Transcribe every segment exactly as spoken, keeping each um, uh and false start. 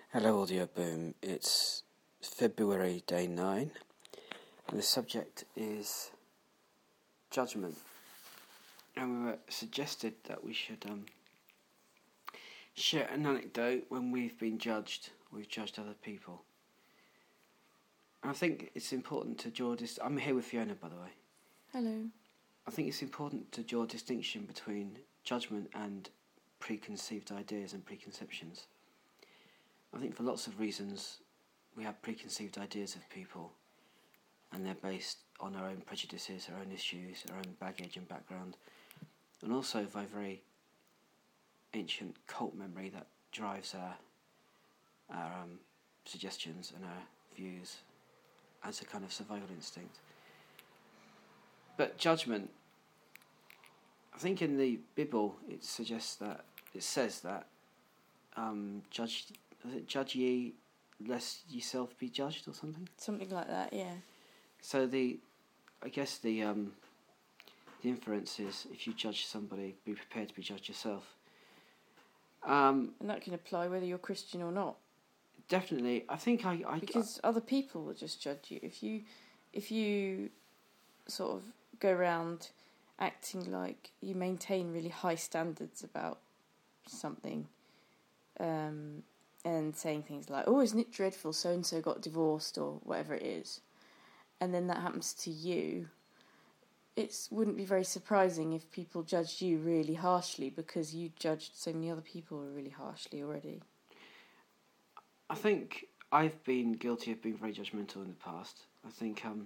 Hello Audio Boom, it's February day nine and the subject is judgment, and we were suggested that we should um, share an anecdote when we've been judged, we've judged other people. And I think it's important to draw this, I'm here with Fiona by the way. Hello. I think it's important to draw a distinction between judgment and preconceived ideas and preconceptions. I think for lots of reasons we have preconceived ideas of people, and they're based on our own prejudices, our own issues, our own baggage and background, and also by very ancient cult memory that drives our our um, suggestions and our views as a kind of survival instinct. But judgment, I think in the Bible it suggests that, it says that um, judge... Does it judge ye lest yourself be judged or something? Something like that, yeah. So the, I guess the um, the inference is if you judge somebody, be prepared to be judged yourself. Um, and that can apply whether you're Christian or not. Definitely, I think I, I because I, other people will just judge you if you if you sort of go around acting like you maintain really high standards about something. Um, and saying things like, oh, isn't it dreadful, so-and-so got divorced, or whatever it is, and then that happens to you, it wouldn't be very surprising if people judged you really harshly because you judged so many other people really harshly already. I think I've been guilty of being very judgmental in the past. I think um,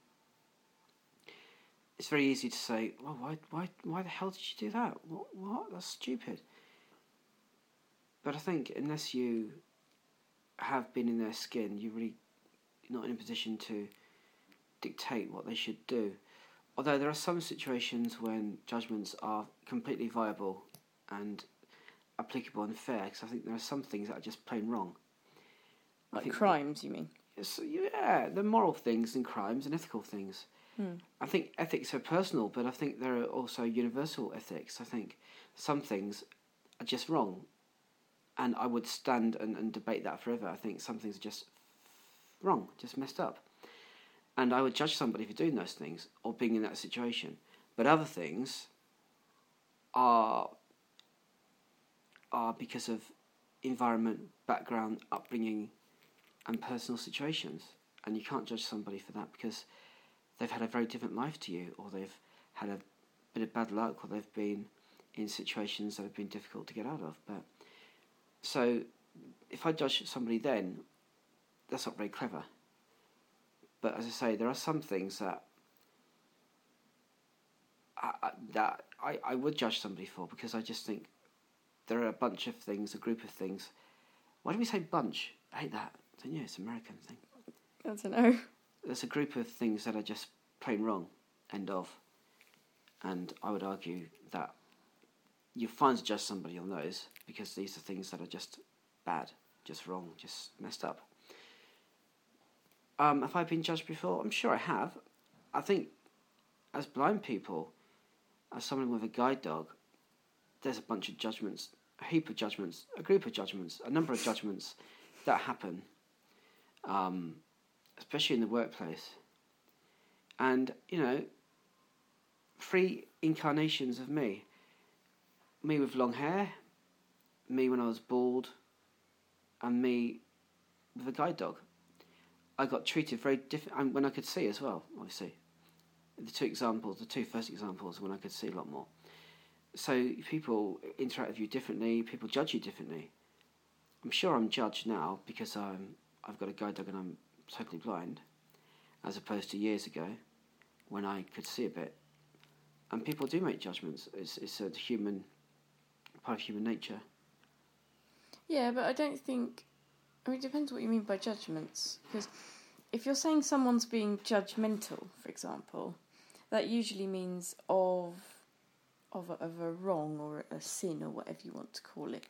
it's very easy to say, well, why, why, why the hell did you do that? What, what? That's stupid. But I think unless you have been in their skin, you're really not in a position to dictate what they should do. Although there are some situations when judgments are completely viable and applicable and fair, because I think there are some things that are just plain wrong. Like crimes, you mean? Yes, yeah, the moral things and crimes and ethical things. Hmm. I think ethics are personal, but I think there are also universal ethics. I think some things are just wrong. And I would stand and, and debate that forever. I think some things are just wrong, just messed up. And I would judge somebody for doing those things or being in that situation. But other things are are because of environment, background, upbringing, and personal situations. And you can't judge somebody for that because they've had a very different life to you, or they've had a bit of bad luck, or they've been in situations that have been difficult to get out of. But So, if I judge somebody then, that's not very clever. But as I say, there are some things that I, I, that I, I would judge somebody for, because I just think there are a bunch of things, a group of things. Why do we say bunch? I hate that. I don't know, it's an American thing. I don't know. There's a group of things that are just plain wrong, end of. And I would argue that you're fine to judge somebody on those, because these are things that are just bad, just wrong, just messed up. Um, have I been judged before? I'm sure I have. I think as blind people, as someone with a guide dog, there's a bunch of judgments, a heap of judgments, a group of judgments, a number of judgments that happen, um, especially in the workplace. And, you know, three incarnations of me. Me with long hair, me when I was bald, and me with a guide dog. I got treated very different, and when I could see as well, obviously. The two examples, the two first examples, when I could see a lot more. So people interact with you differently, people judge you differently. I'm sure I'm judged now because I'm, I've got a guide dog and I'm totally blind, as opposed to years ago when I could see a bit. And people do make judgments. It's, it's a human... part of human nature. Yeah, but I don't think... I mean, it depends what you mean by judgments. Because if you're saying someone's being judgmental, for example, that usually means of of a, of a wrong or a sin or whatever you want to call it.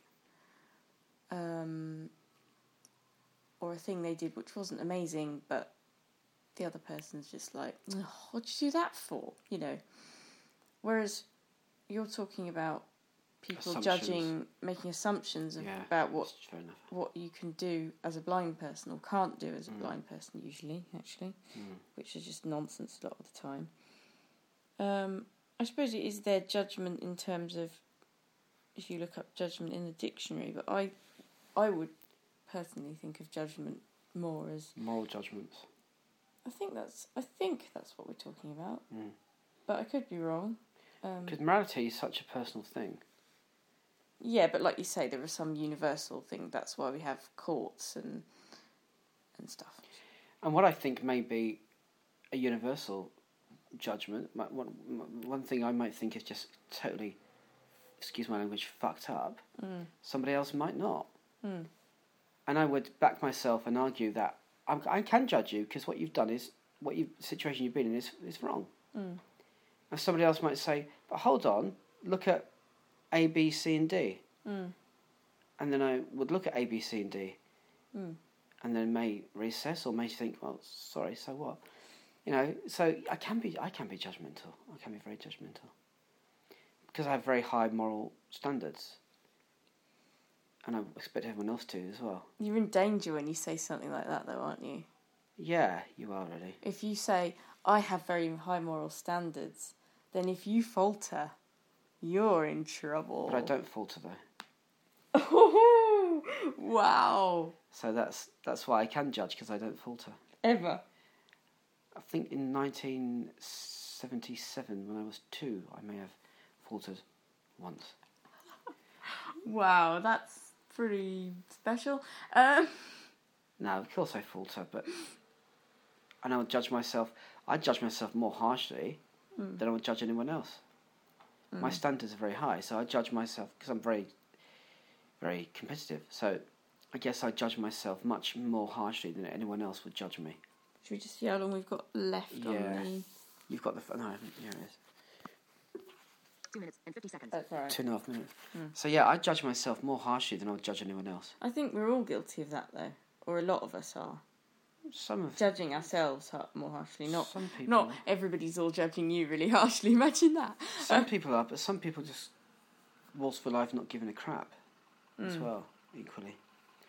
Um, or a thing they did which wasn't amazing, but the other person's just like, oh, what'd you do that for? You know. Whereas you're talking about people Assumptions. judging, making assumptions of, Yeah, about what that's fair enough. what you can do as a blind person or can't do as a Mm. blind person usually, actually, Mm. which is just nonsense a lot of the time. Um, I suppose it is their judgment in terms of, if you look up judgment in the dictionary, but I, I would personally think of judgment more as Moral judgments. I think that's I think that's what we're talking about, Mm. but I could be wrong. Um, Because morality is such a personal thing. yeah, but like you say, there are some universal thing. That's why we have courts and and stuff. And what I think may be a universal judgment, my- one, one thing I might think is just totally, excuse my language, fucked up, Mm. somebody else might not. Mm. And I would back myself and argue that I'm, I can judge you because what you've done is, what you situation you've been in is, is wrong. Mm. And somebody else might say, but hold on, look at A, B, C and D. Mm. And then I would look at A, B, C and D. Mm. And then may recess or may think, well, sorry, so what? You know, so I can be, I can be judgmental. I can be very judgmental because I have very high moral standards, and I expect everyone else to as well. You're in danger when you say something like that, though, aren't you? Yeah, you are really. If you say I have very high moral standards, then if you falter, you're in trouble. But I don't falter though. Oh, wow! So that's that's why I can judge because I don't falter. Ever? I think in nineteen seventy-seven, when I was two, I may have faltered once. Wow, that's pretty special. Um, No, of course I falter, but and I would judge myself. I judge myself more harshly mm. than I would judge anyone else. Mm. My standards are very high, so I judge myself because I'm very, very competitive. So I guess I judge myself much more harshly than anyone else would judge me. Should we just see how long we've got left Yeah. on the... You've got the... No, I haven't. Here it is. Two minutes and fifty seconds. That's all right. Two and a half minutes. Mm. So yeah, I judge myself more harshly than I would judge anyone else. I think we're all guilty of that, though. Or a lot of us are. Some of... Judging ourselves har- more harshly. Not some people... not everybody's all judging you really harshly. Imagine that. Some people are, but some people just waltz for life not giving a crap as Mm. well, equally.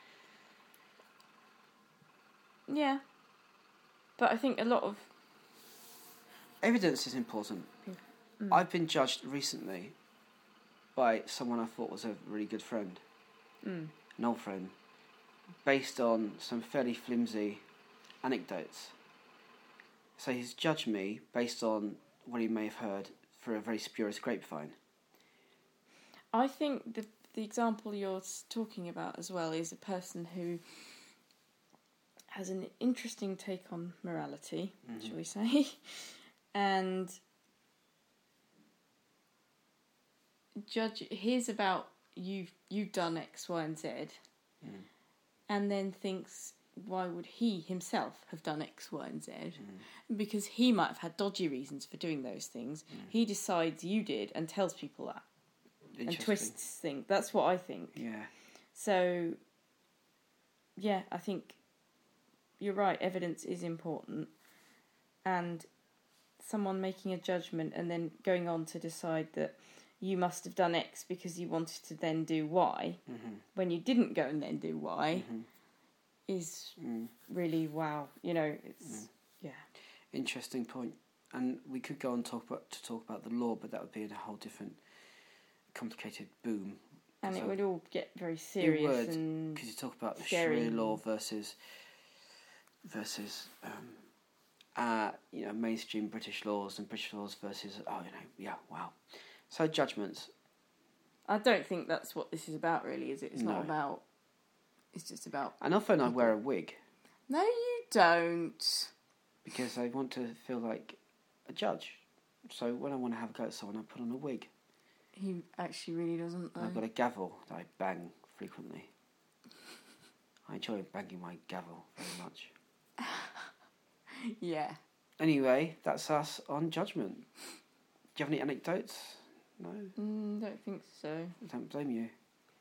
Yeah. But I think a lot of... Evidence is important. Mm. I've been judged recently by someone I thought was a really good friend, Mm. an old friend, based on some fairly flimsy anecdotes. So he's judged me based on what he may have heard through a very spurious grapevine. I think the the example you're s- talking about as well is a person who has an interesting take on morality, Mhm. shall we say, and judge hears about you've you've done X, Y, and Z, Mm. and then thinks, why would he himself have done X, Y, and Z? Mm. Because he might have had dodgy reasons for doing those things. Mm. He decides you did and tells people that and Interesting. twists things. That's what I think. Yeah. So, yeah, I think you're right. Evidence is important, and someone making a judgment and then going on to decide that you must have done X because you wanted to then do Y Mm-hmm. when you didn't go and then do Y Mm-hmm. is Mm. really wow. You know, it's Mm. yeah. Interesting point. And we could go on talk about, to talk about the law, but that would be in a whole different complicated boom. And it So- would all get very serious would, and Because you talk about Scary. Sharia law versus versus um, uh, you know, mainstream British laws and British laws versus oh, you know, yeah, wow. So judgments. I don't think that's what this is about, really, is it? It's No. not about. It's just about. And often I wear a wig No, you don't. because I want to feel like a judge. So when I want to have a go at someone, I put on a wig. He actually really doesn't. And I've Though. got a gavel that I bang frequently. I enjoy banging my gavel very much. Yeah. Anyway, that's us on judgment. Do you have any anecdotes? No, Mm, don't think so. I don't blame you.